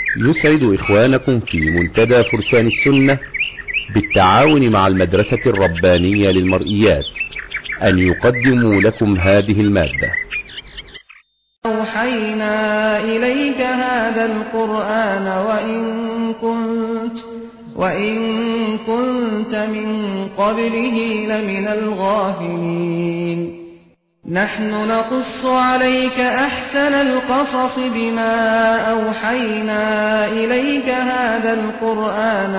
يسعد إخوانكم في منتدى فرسان السنة بالتعاون مع المدرسة الربانية للمرئيات أن يقدموا لكم هذه المادة. أوحينا إليك هذا القرآن وإن كنت من قبله لمن الغافلين. نحن نقص عليك أحسن القصص بما أوحينا إليك هذا القرآن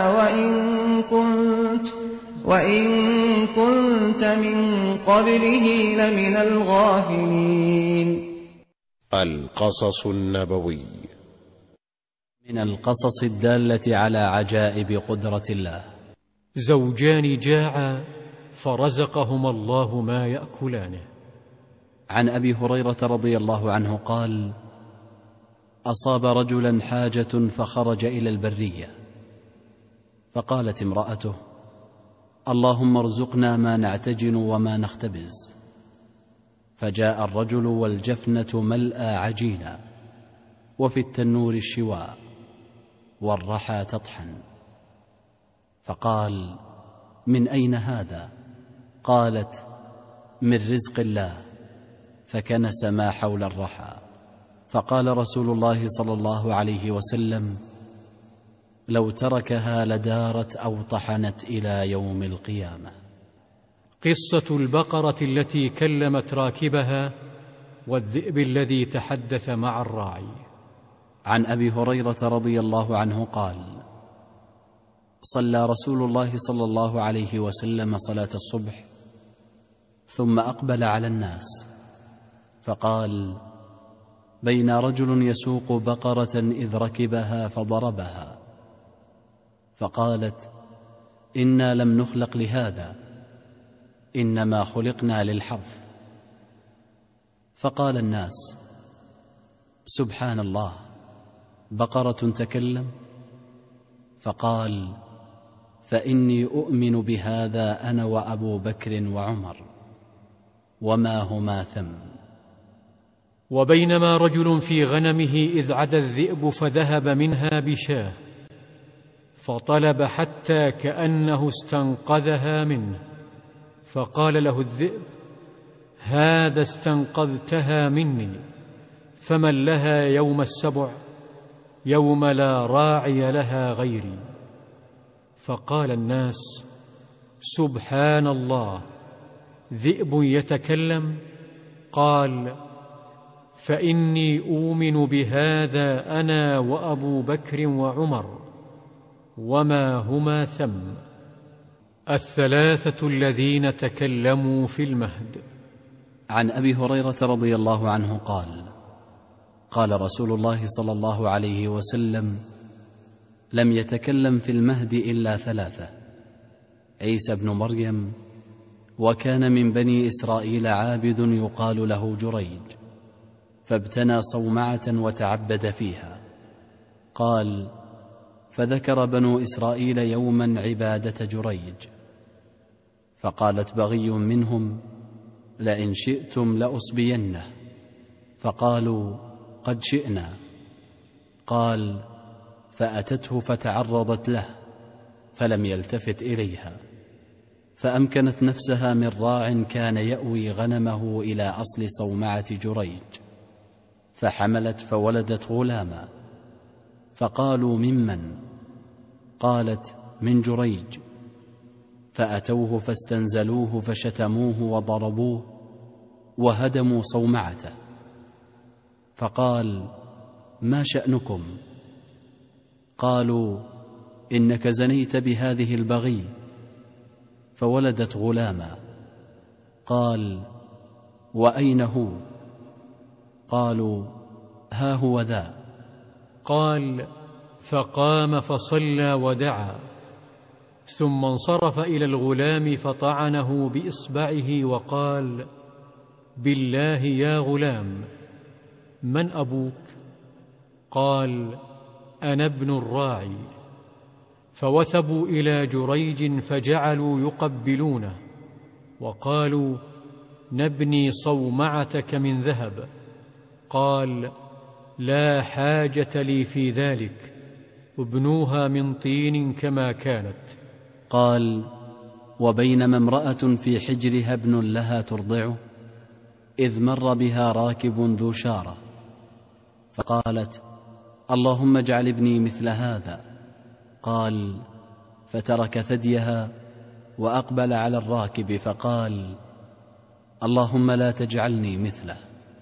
وإن كنت من قبله لمن الغافلين. القصص النبوي من القصص الدالة على عجائب قدرة الله. زوجان جاعا فرزقهما الله ما يأكلانه. عن أبي هريرة رضي الله عنه قال: أصاب رجلا حاجة فخرج إلى البرية، فقالت امرأته: اللهم ارزقنا ما نعتجن وما نختبز. فجاء الرجل والجفنة ملأى عجينا، وفي التنور الشواء، والرحى تطحن. فقال: من أين هذا؟ قالت: من رزق الله. فكنس ما حول الرحى. فقال رسول الله صلى الله عليه وسلم: لو تركها لدارت أو طحنت إلى يوم القيامة. قصة البقرة التي كلمت راكبها والذئب الذي تحدث مع الراعي. عن أبي هريرة رضي الله عنه قال: صلى رسول الله صلى الله عليه وسلم صلاة الصبح، ثم أقبل على الناس فقال: بين رجل يسوق بقرة إذ ركبها فضربها، فقالت: إنا لم نخلق لهذا، إنما خلقنا للحرث. فقال الناس: سبحان الله، بقرة تكلم؟ فقال: فإني أؤمن بهذا أنا وأبو بكر وعمر، وما هما ثم. وبينما رجل في غنمه إذ عدا الذئب فذهب منها بشاه، فطلب حتى كأنه استنقذها منه، فقال له الذئب: هذا استنقذتها مني، فمن لها يوم السبع، يوم لا راعي لها غيري. فقال الناس: سبحان الله، ذئب يتكلم؟ قال: فإني أؤمن بهذا أنا وأبو بكر وعمر، وما هما ثم. الثلاثة الذين تكلموا في المهد. عن أبي هريرة رضي الله عنه قال: قال رسول الله صلى الله عليه وسلم: لم يتكلم في المهد إلا ثلاثة: عيسى بن مريم، وكان من بني إسرائيل عابد يقال له جريج، فابتنى صومعة وتعبد فيها. قال: فذكر بنو إسرائيل يوما عبادة جريج، فقالت بغي منهم: لئن شئتم لأصبينه. فقالوا: قد شئنا. قال: فأتته فتعرضت له، فلم يلتفت إليها، فأمكنت نفسها من راع كان يأوي غنمه إلى أصل صومعة جريج، فحملت فولدت غلاما. فقالوا: ممن؟ قالت: من جريج. فأتوه فاستنزلوه فشتموه وضربوه وهدموا صومعته. فقال: ما شأنكم؟ قالوا: إنك زنيت بهذه البغي، فولدت غلاما. قال: وأين هو؟ قالوا: ها هو ذا. قال: فقام فصلى ودعا، ثم انصرف إلى الغلام فطعنه بإصبعه وقال: بالله يا غلام، من أبوك؟ قال: أنا ابن الراعي. فوثبوا إلى جريج فجعلوا يقبلونه، وقالوا: نبني صومعتك من ذهب. قال: لا حاجة لي في ذلك، ابنوها من طين كما كانت. قال: وبينما امرأة في حجرها ابن لها ترضعه إذ مر بها راكب ذو شارة فقالت: اللهم اجعل ابني مثل هذا. قال: فترك ثديها وأقبل على الراكب فقال: اللهم لا تجعلني مثله.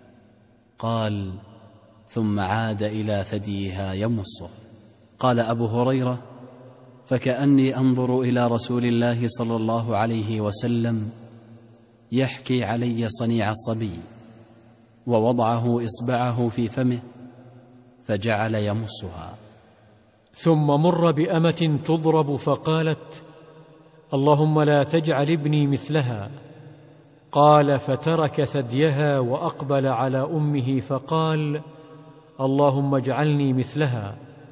قال: ثم عاد إلى ثديها يمصه. قال أبو هريرة: فكأني أنظر إلى رسول الله صلى الله عليه وسلم يحكي علي صنيع الصبي، ووضعه إصبعه في فمه فجعل يمصها. ثم مر بأمة تضرب فقالت: اللهم لا تجعل ابني مثلها. قال: فترك ثديها وأقبل على أمه فقال: اللهم اجعلني مثلها.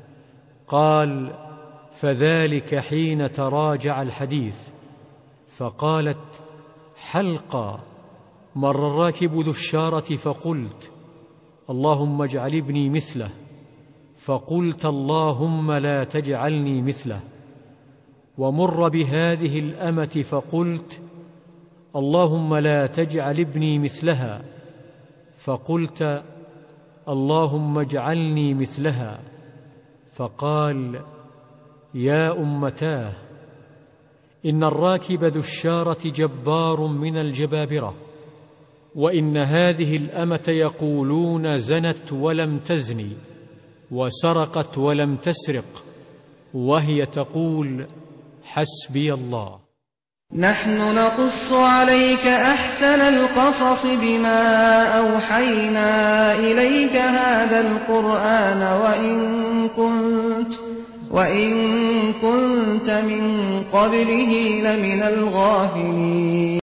قال: فذلك حين تراجع الحديث، فقالت: حلقا. مر الراكب ذو الشارة فقلت: اللهم اجعل ابني مثله، فقلت: اللهم لا تجعلني مثله. ومر بهذه الأمة فقلت: اللهم لا تجعل ابني مثلها، فقلت: اللهم اجعلني مثلها. فقال: يا أمتاه، إن الراكب ذو الشارة جبار من الجبابرة، وإن هذه الأمة يقولون زنت ولم تزني، وسرقت ولم تسرق، وهي تقول: حسبي الله. نحن نقص عليك أحسن القصص بما أوحينا إليك هذا القرآن وإن كنت من قبله لمن الغافلين.